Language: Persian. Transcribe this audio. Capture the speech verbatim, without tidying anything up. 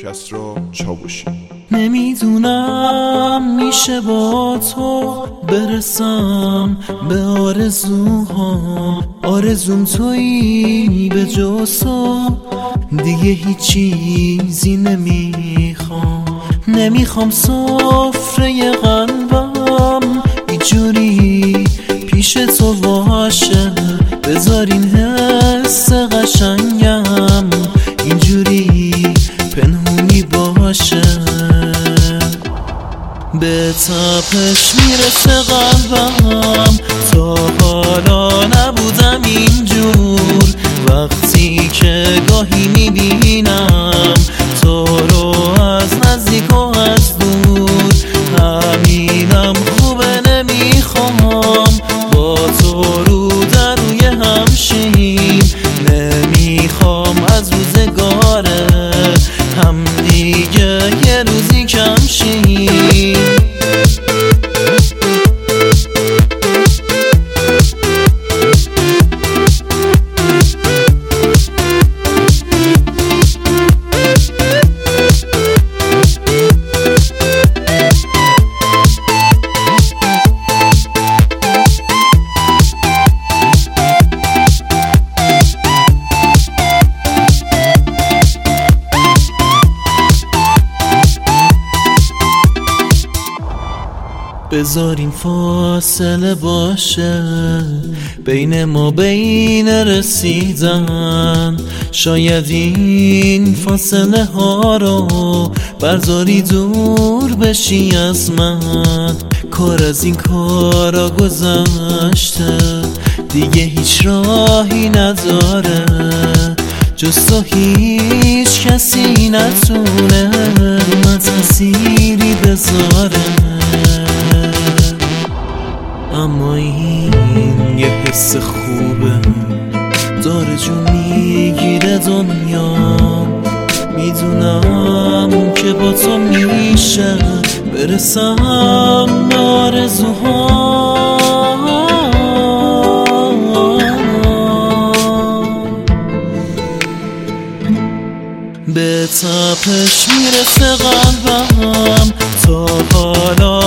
پادکست را چاوشی. نمیدونم میشه با تو برسم به آرزوها، آرزوم تویی به جز تو، دیگه هیچ چیزی نمیخوام. نمیخوام سفره قلبم اینجوری پیش تو باشه، بذار این حس قشنگم اینجوری پنهونی باشه. به تپش میرسه قلبم، تا حالا نبودم اینجور. وقتی که گاهی میبینم تو رو از نزدیک و از دور، همینم خوبه نمیخوام با تو رو در روی همشیم. نمیخوام از روزگار هم دیگه یه روزی کم شیم. بذار این فاصله باشه بین ما، بین رسیدن. شاید این فاصله ها رو برداری دور بشی از من. کار از این کارا گذشته، دیگه هیچ راهی نداره جز تو. هیچ کسی نتونه من تأثیری بذاره، اما این یه حس خوبه داره جو میگیره دنیا. میدونم که با تو میشه برسم به آرزوهام. به تپش میرسه قلبم، تا حالا